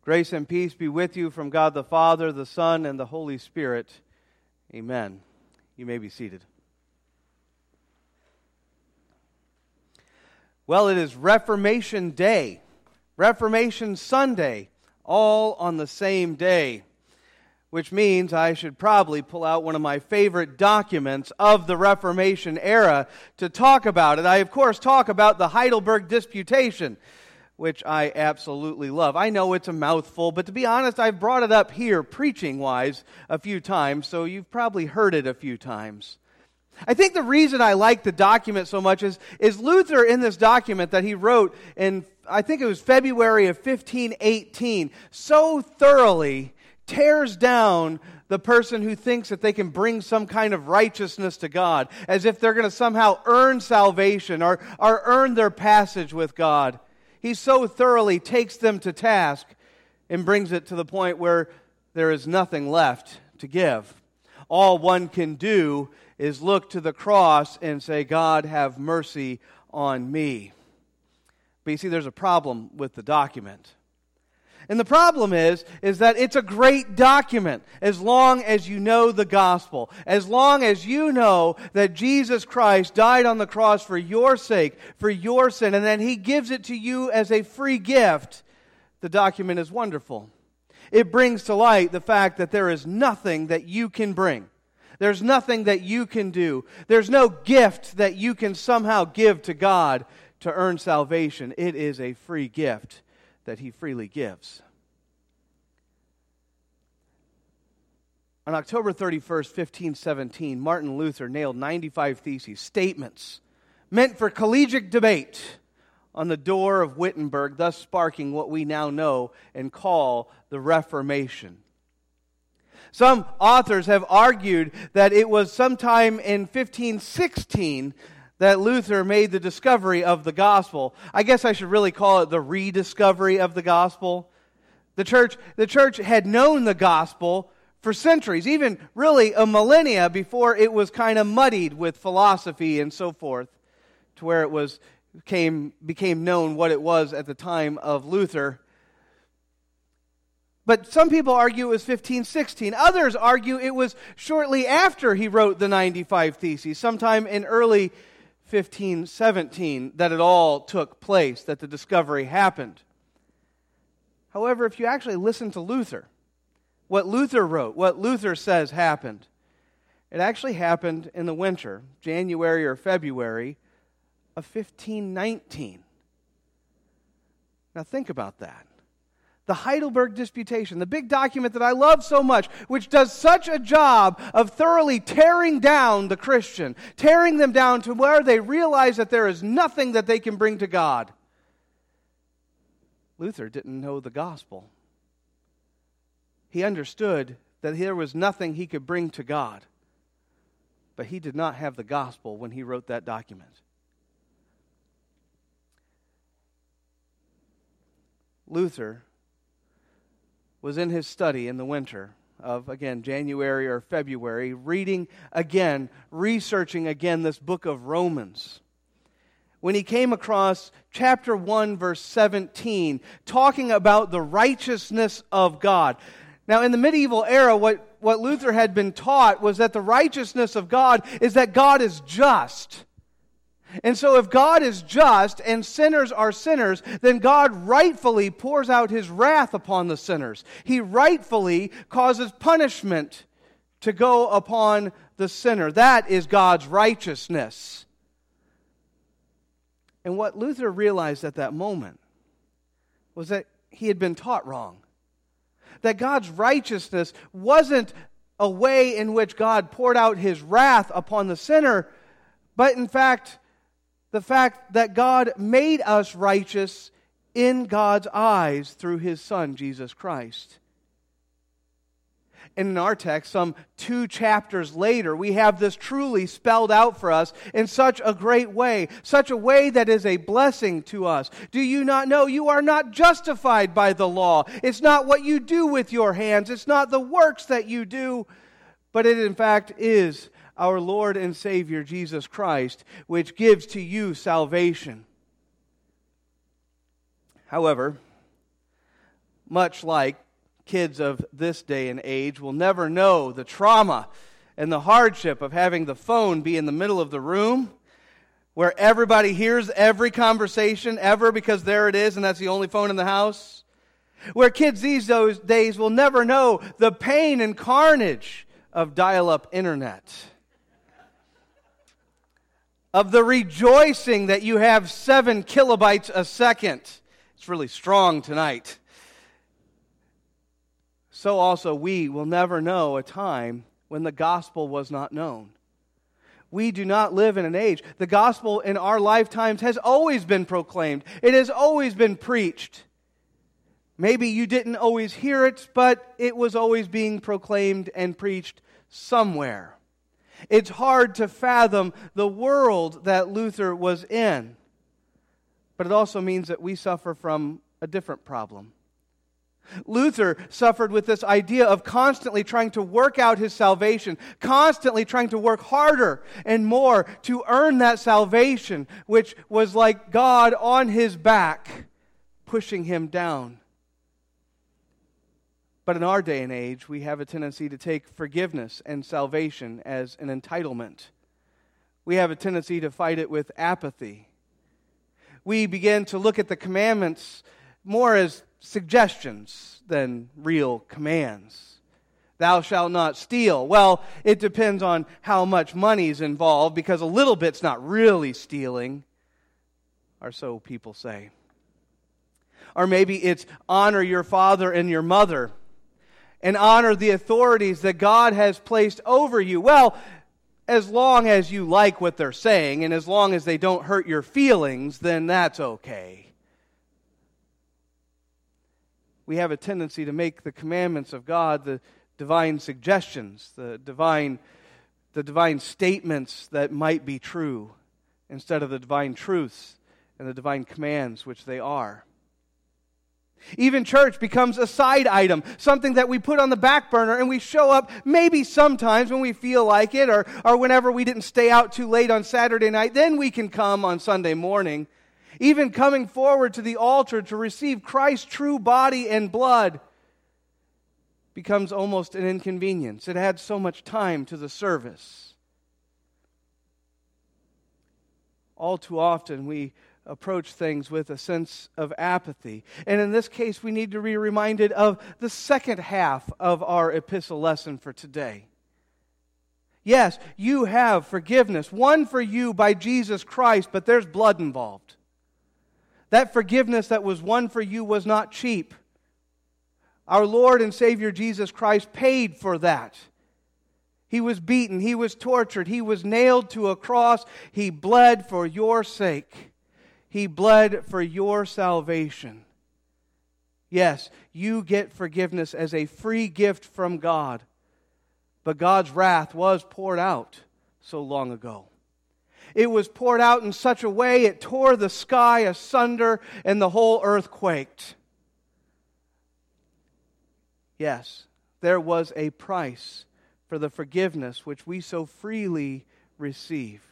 Grace and peace be with you from God the Father, the Son, and the Holy Spirit. Amen. You may be seated. Well, it is Reformation Day, Reformation Sunday, all on the same day, which means I should probably pull out one of my favorite documents of the Reformation era to talk about it. I, of course, talk about the Heidelberg Disputation, which I absolutely love. I know it's a mouthful, but to be honest, I've brought it up here preaching-wise a few times, so you've probably heard it a few times. I think the reason I like the document so much is Luther in this document that he wrote in, I think it was February of 1518, so thoroughly tears down the person who thinks that they can bring some kind of righteousness to God, as if they're going to somehow earn salvation or earn their passage with God. He so thoroughly takes them to task and brings it to the point where there is nothing left to give. All one can do is look to the cross and say, God, have mercy on me. But you see, there's a problem with the document. And the problem is that it's a great document as long as you know the gospel. As long as you know that Jesus Christ died on the cross for your sake, for your sin, and then He gives it to you as a free gift, the document is wonderful. It brings to light the fact that there is nothing that you can bring. There's nothing that you can do. There's no gift that you can somehow give to God to earn salvation. It is a free gift that He freely gives. On October 31st, 1517, Martin Luther nailed 95 theses, statements, meant for collegiate debate on the door of Wittenberg, thus sparking what we now know and call the Reformation. Some authors have argued that it was sometime in 1516 that Luther made the discovery of the gospel. I guess I should really call it the rediscovery of the gospel. The church had known the gospel for centuries, even really a millennia before it was kind of muddied with philosophy and so forth, to where it became known what it was at the time of Luther. But some people argue it was 1516. Others argue it was shortly after he wrote the 95 Theses, sometime in early 1517, that it all took place, that the discovery happened. However, if you actually listen to Luther, what Luther wrote, what Luther says happened, it actually happened in the winter, January or February of 1519. Now think about that. The Heidelberg Disputation, the big document that I love so much, which does such a job of thoroughly tearing down the Christian, tearing them down to where they realize that there is nothing that they can bring to God. Luther didn't know the gospel. He understood that there was nothing he could bring to God, but he did not have the gospel when he wrote that document. Luther was in his study in the winter of, again, January or February, reading again, researching again this book of Romans, when he came across chapter 1, verse 17, talking about the righteousness of God. Now, in the medieval era, what Luther had been taught was that the righteousness of God is that God is just. And so if God is just and sinners are sinners, then God rightfully pours out His wrath upon the sinners. He rightfully causes punishment to go upon the sinner. That is God's righteousness. And what Luther realized at that moment was that he had been taught wrong. That God's righteousness wasn't a way in which God poured out His wrath upon the sinner, but in fact, the fact that God made us righteous in God's eyes through His Son, Jesus Christ. And in our text, some 2 chapters later, we have this truly spelled out for us in such a great way, such a way that is a blessing to us. Do you not know you are not justified by the law? It's not what you do with your hands. It's not the works that you do, but it in fact is our Lord and Savior, Jesus Christ, which gives to you salvation. However, much like kids of this day and age will never know the trauma and the hardship of having the phone be in the middle of the room where everybody hears every conversation ever because there it is and that's the only phone in the house. Where kids these days will never know the pain and carnage of dial-up internet. Of the rejoicing that you have 7 kilobytes a second. It's really strong tonight. So also we will never know a time when the gospel was not known. We do not live in an age. The gospel in our lifetimes has always been proclaimed. It has always been preached. Maybe you didn't always hear it, but it was always being proclaimed and preached somewhere. It's hard to fathom the world that Luther was in. But it also means that we suffer from a different problem. Luther suffered with this idea of constantly trying to work out his salvation, constantly trying to work harder and more to earn that salvation, which was like God on his back, pushing him down. But in our day and age, we have a tendency to take forgiveness and salvation as an entitlement. We have a tendency to fight it with apathy. We begin to look at the commandments more as suggestions than real commands. Thou shalt not steal. Well, it depends on how much money is involved, because a little bit's not really stealing, or so people say. Or maybe it's honor your father and your mother, and honor the authorities that God has placed over you. Well, as long as you like what they're saying, and as long as they don't hurt your feelings, then that's okay. We have a tendency to make the commandments of God the divine suggestions, the divine statements that might be true, instead of the divine truths and the divine commands which they are. Even church becomes a side item, something that we put on the back burner and we show up maybe sometimes when we feel like it, or whenever we didn't stay out too late on Saturday night, then we can come on Sunday morning. Even coming forward to the altar to receive Christ's true body and blood becomes almost an inconvenience. It adds so much time to the service. All too often we approach things with a sense of apathy. And in this case, we need to be reminded of the second half of our epistle lesson for today. Yes, you have forgiveness, won for you by Jesus Christ, but there's blood involved. That forgiveness that was won for you was not cheap. Our Lord and Savior Jesus Christ paid for that. He was beaten, He was tortured, He was nailed to a cross. He bled for your sake. He bled for your salvation. Yes, you get forgiveness as a free gift from God. But God's wrath was poured out so long ago. It was poured out in such a way it tore the sky asunder and the whole earth quaked. Yes, there was a price for the forgiveness which we so freely receive.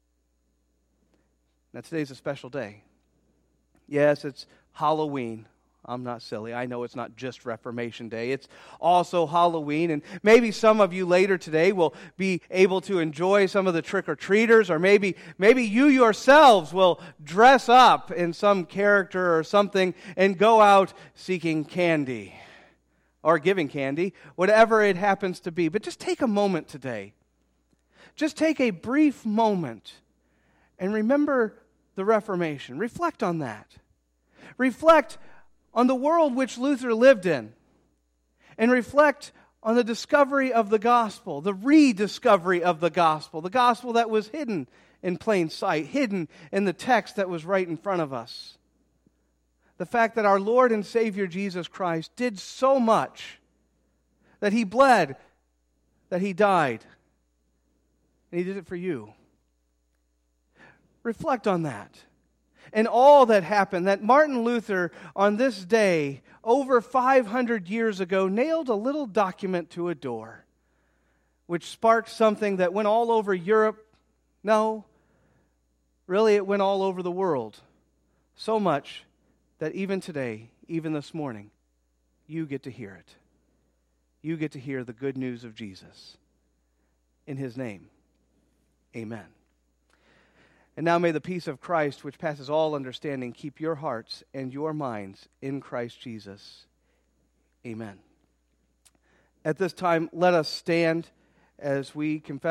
Now today's a special day. Yes, it's Halloween. I'm not silly. I know it's not just Reformation Day. It's also Halloween. And maybe some of you later today will be able to enjoy some of the trick-or-treaters, or maybe you yourselves will dress up in some character or something and go out seeking candy or giving candy, whatever it happens to be. But just take a moment today. Just take a brief moment and remember the Reformation. Reflect on that. Reflect on the world which Luther lived in, and reflect on the discovery of the gospel, the rediscovery of the gospel that was hidden in plain sight, hidden in the text that was right in front of us. The fact that our Lord and Savior Jesus Christ did so much, that He bled, that He died, and He did it for you. Reflect on that. And all that happened, that Martin Luther on this day, over 500 years ago, nailed a little document to a door, which sparked something that went all over Europe. No, really it went all over the world. So much that even today, even this morning, you get to hear it. You get to hear the good news of Jesus. In his name, amen. And now may the peace of Christ, which passes all understanding, keep your hearts and your minds in Christ Jesus. Amen. At this time, let us stand as we confess